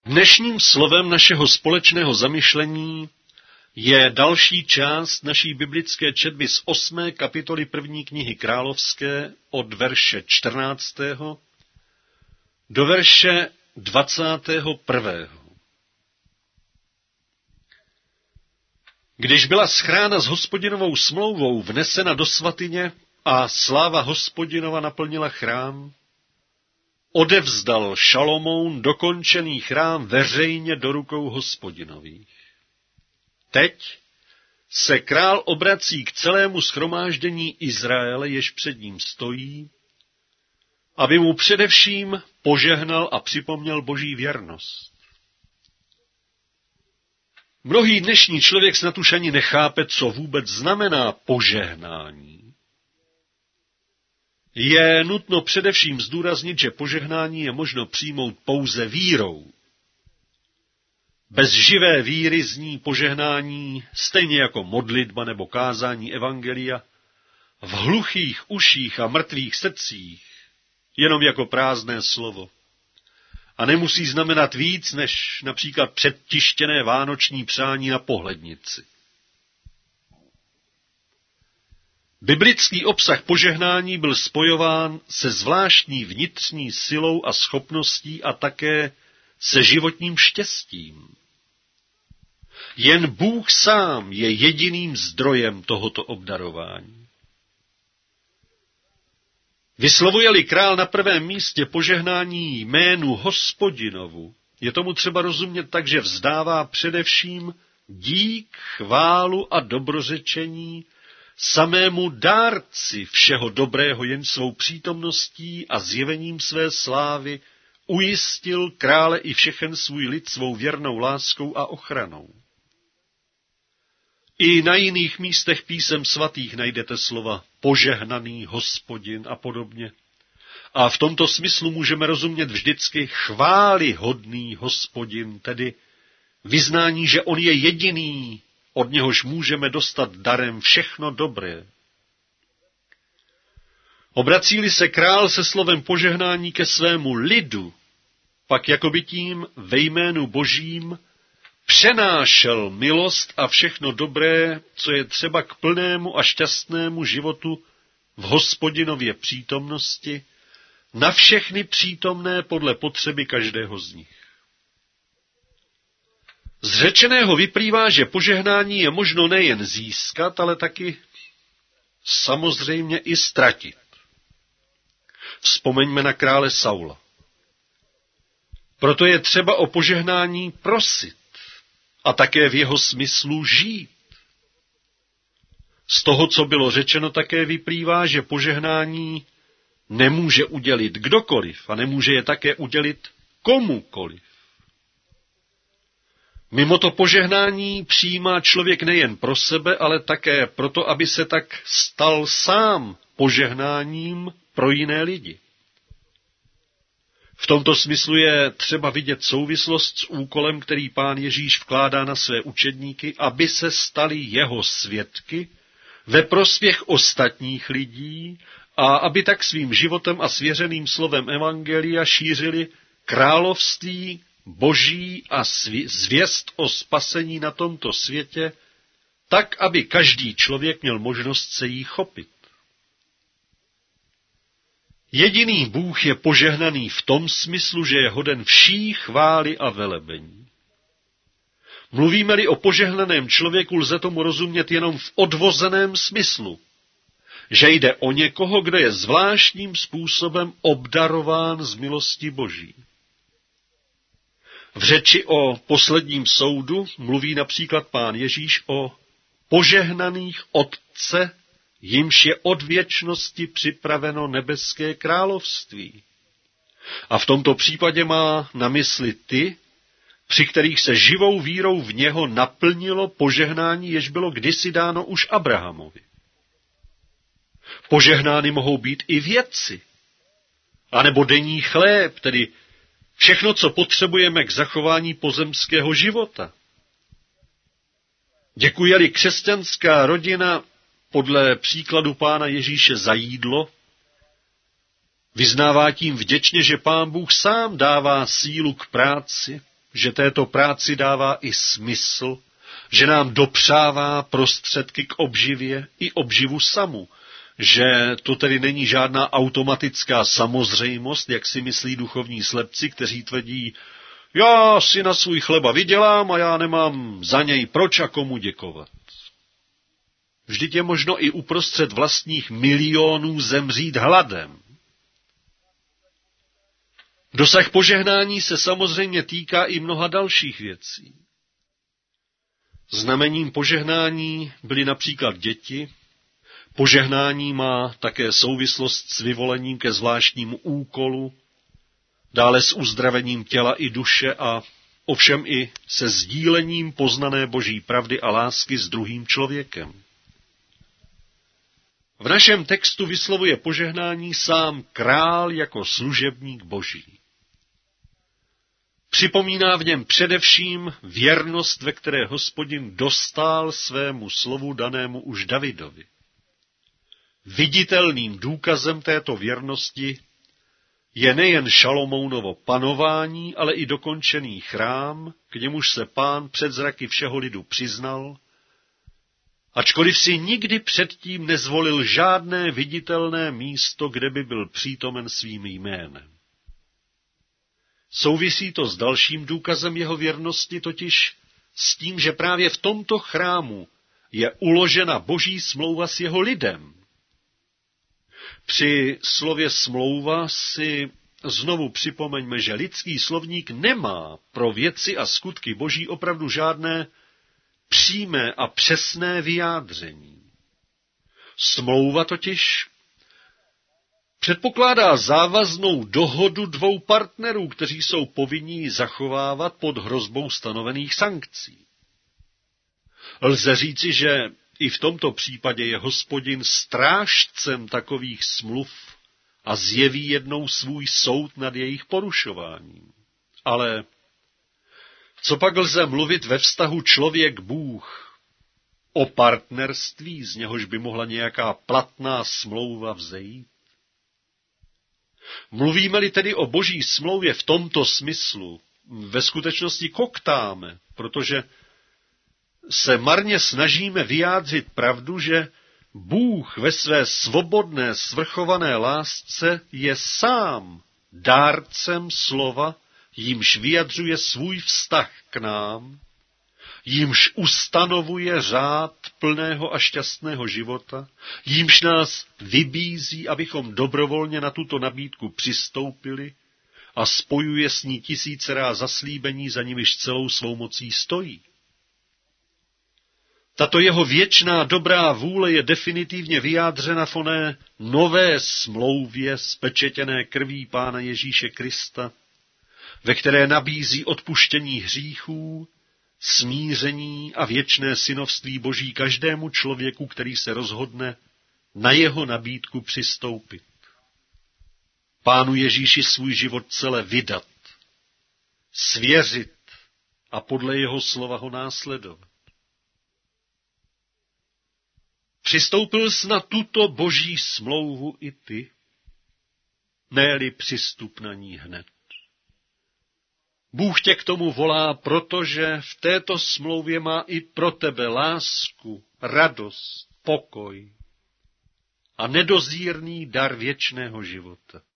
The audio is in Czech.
Dnešním slovem našeho společného zamyšlení je další část naší biblické četby z 8. kapitoly 1. knihy Královské od verše 14. do verše 21. Když byla schrána s Hospodinovou smlouvou vnesena do svatyně a sláva Hospodinova naplnila chrám, odevzdal Šalomoun dokončený chrám veřejně do rukou Hospodinových. Teď se král obrací k celému shromáždění Izraele, jež před ním stojí, aby mu především požehnal a připomněl Boží věrnost. Mnohý dnešní člověk snad už ani nechápe, co vůbec znamená požehnání. Je nutno především zdůraznit, že požehnání je možno přijmout pouze vírou. Bez živé víry zní požehnání, stejně jako modlitba nebo kázání evangelia, v hluchých uších a mrtvých srdcích, jenom jako prázdné slovo. A nemusí znamenat víc, než například předtištěné vánoční přání na pohlednici. Biblický obsah požehnání byl spojován se zvláštní vnitřní silou a schopností a také se životním štěstím. Jen Bůh sám je jediným zdrojem tohoto obdarování. Vyslovuje-li král na prvém místě požehnání jménu Hospodinovu, je tomu třeba rozumět tak, že vzdává především dík, chválu a dobrořečení samému dárci všeho dobrého, jen svou přítomností a zjevením své slávy ujistil krále i všechen svůj lid svou věrnou láskou a ochranou. I na jiných místech písem svatých najdete slova požehnaný Hospodin a podobně. A v tomto smyslu můžeme rozumět vždycky chvályhodný Hospodin, tedy vyznání, že on je jediný, od něhož můžeme dostat darem všechno dobré. Obrací-li se král se slovem požehnání ke svému lidu, pak jakoby tím ve jménu Božím přenášel milost a všechno dobré, co je třeba k plnému a šťastnému životu v Hospodinově přítomnosti, na všechny přítomné podle potřeby každého z nich. Z řečeného vyplývá, že požehnání je možno nejen získat, ale taky samozřejmě i ztratit. Vzpomeňme na krále Saula. Proto je třeba o požehnání prosit a také v jeho smyslu žít. Z toho, co bylo řečeno, také vyplývá, že požehnání nemůže udělit kdokoliv a nemůže je také udělit komukoliv. Mimo to požehnání přijímá člověk nejen pro sebe, ale také proto, aby se tak stal sám požehnáním pro jiné lidi. V tomto smyslu je třeba vidět souvislost s úkolem, který Pán Ježíš vkládá na své učedníky, aby se stali jeho svědky ve prospěch ostatních lidí a aby tak svým životem a svěřeným slovem evangelia šířili království Boží a zvěst o spasení na tomto světě, tak, aby každý člověk měl možnost se jí chopit. Jediný Bůh je požehnaný v tom smyslu, že je hoden vší chvály a velebení. Mluvíme-li o požehnaném člověku, lze tomu rozumět jenom v odvozeném smyslu, že jde o někoho, kdo je zvláštním způsobem obdarován z milosti Boží. V řeči o posledním soudu mluví například Pán Ježíš o požehnaných Otce, jimž je od věčnosti připraveno nebeské království. A v tomto případě má na mysli ty, při kterých se živou vírou v něho naplnilo požehnání, jež bylo kdysi dáno už Abrahamovi. Požehnány mohou být i věci, anebo denní chléb, tedy všechno, co potřebujeme k zachování pozemského života. Děkuje-li křesťanská rodina podle příkladu Pána Ježíše za jídlo, vyznává tím vděčně, že Pán Bůh sám dává sílu k práci, že této práci dává i smysl, že nám dopřává prostředky k obživě i obživu samu, že to tedy není žádná automatická samozřejmost, jak si myslí duchovní slepci, kteří tvrdí, já si na svůj chleba vydělám a já nemám za něj proč a komu děkovat. Vždyť je možno i uprostřed vlastních milionů zemřít hladem. Dosah požehnání se samozřejmě týká i mnoha dalších věcí. Znamením požehnání byly například děti. Požehnání má také souvislost s vyvolením ke zvláštnímu úkolu, dále s uzdravením těla i duše a ovšem i se sdílením poznané boží pravdy a lásky s druhým člověkem. V našem textu vyslovuje požehnání sám král jako služebník boží. Připomíná v něm především věrnost, ve které Hospodin dostál svému slovu danému už Davidovi. Viditelným důkazem této věrnosti je nejen Šalomounovo panování, ale i dokončený chrám, k němuž se Pán před zraky všeho lidu přiznal, ačkoliv si nikdy předtím nezvolil žádné viditelné místo, kde by byl přítomen svým jménem. Souvisí to s dalším důkazem jeho věrnosti, totiž s tím, že právě v tomto chrámu je uložena boží smlouva s jeho lidem. Při slově smlouva si znovu připomeňme, že lidský slovník nemá pro věci a skutky boží opravdu žádné přímé a přesné vyjádření. Smlouva totiž předpokládá závaznou dohodu dvou partnerů, kteří jsou povinni zachovávat pod hrozbou stanovených sankcí. Lze říci, že i v tomto případě je Hospodin strážcem takových smluv a zjeví jednou svůj soud nad jejich porušováním. Ale co pak lze mluvit ve vztahu člověk-Bůh o partnerství, z něhož by mohla nějaká platná smlouva vzejít? Mluvíme-li tedy o boží smlouvě v tomto smyslu, ve skutečnosti koktáme, protože se marně snažíme vyjádřit pravdu, že Bůh ve své svobodné, svrchované lásce je sám dárcem slova, jímž vyjadřuje svůj vztah k nám, jímž ustanovuje řád plného a šťastného života, jímž nás vybízí, abychom dobrovolně na tuto nabídku přistoupili a spojuje s ní tisícerá zaslíbení, za nimiž celou svou mocí stojí. Tato jeho věčná dobrá vůle je definitivně vyjádřena v oné nové smlouvě spečetěné krví Pána Ježíše Krista, ve které nabízí odpuštění hříchů, smíření a věčné synovství Boží každému člověku, který se rozhodne na jeho nabídku přistoupit. Pánu Ježíši svůj život celé vydat, svěřit a podle jeho slova ho následovat. Přistoupil jsi na tuto boží smlouvu i ty, ne-li přistup na ní hned. Bůh tě k tomu volá, protože v této smlouvě má i pro tebe lásku, radost, pokoj a nedozírný dar věčného života.